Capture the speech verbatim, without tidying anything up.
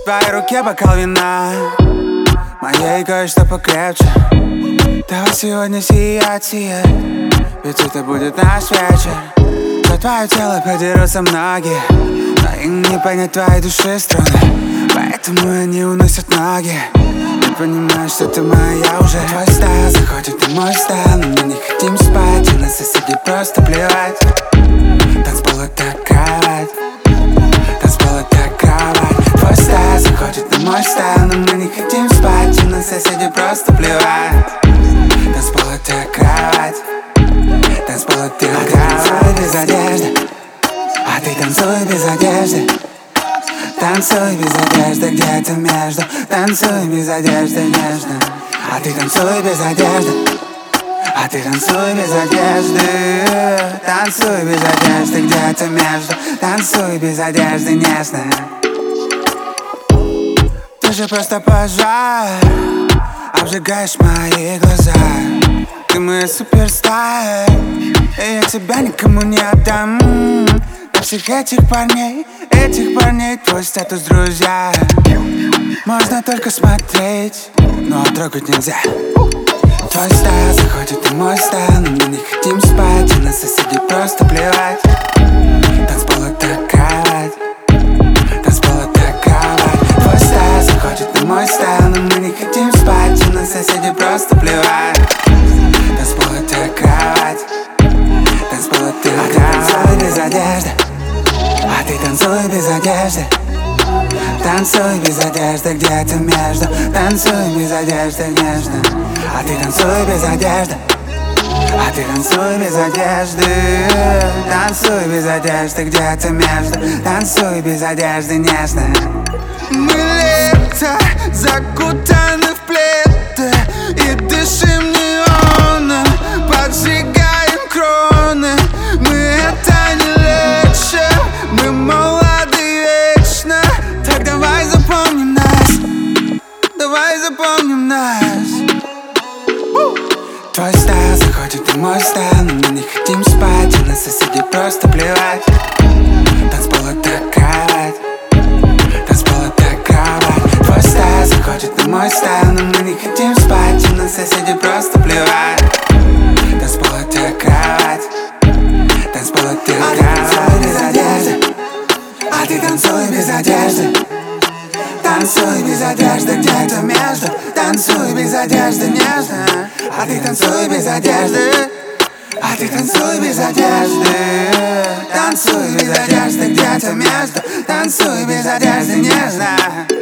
твоей руке бокал вина, моей кое-что покрепче. Давай сегодня сиять, сиять, ведь это будет наш вечер. За твое тело подерутся многие, но им не понять твоей души струны, поэтому они уносят ноги. Я понимаю, что ты моя уже. Твой стайл заходит в мой стайл, но мы не хотим спать, и на соседей просто плевать. Танцпол — это кровать, танцпол — это кровать. Твой стайл заходит в мой стайл, но мы не хотим спать, и на соседей просто плевать. Танцпол — это кровать, танцпол — это кровать. А ты танцуй без одежды, а ты танцуй без одежды. Танцуй без одежды где-то между, танцуй без одежды нежно. А ты танцуй без одежды, а ты танцуй без одежды. Танцуй без одежды где-то между, танцуй без одежды нежно. Ты же просто пожар, обжигаешь мои глаза. Ты моя суперстар, и я тебя никому не отдам. На всех этих парней, этих парней твой статус друзья. Можно только смотреть, но трогать нельзя. Твой стайл заходит в мой стайл, но мы не хотим спать, и на соседей просто плевать. Танцпол — это кровать, танцпол — это кровать. Твой стайл заходит в мой стайл, но мы не хотим спать, и на соседей просто плевать. Танцпол — это кровать, танцпол — это кровать. Танцуй без одежды, а ты танцуй без одежды. Танцуй без одежды где-то между, танцуй без одежды нежно. А ты танцуй без одежды, а ты танцуй без одежды. Танцуй без одежды где-то между, танцуй без одежды нежно. Мы лето, закутаны в пледы и дышим неоном, поджигаем кроны. Мы это не лечим, мы молоды вечно. Так давай запомним нас, давай запомним нас. Твой стайл заходит в мой стайл, но мы не хотим спать, и на соседей просто плевать. Танцпол — это кровать, танцпол — это кровать. Твой стайл заходит в мой стайл, но мы не хотим спать, и на соседей просто плевать. Танцпол — это кровать, танцпол — это кровать. Без одежды, а ты танцуй без одежды. Танцуй без одежды где-то между, танцуй без одежды нежно. А ты танцуй без одежды, а ты танцуй без одежды. Танцуй без одежды где-то между, танцуй без одежды нежно.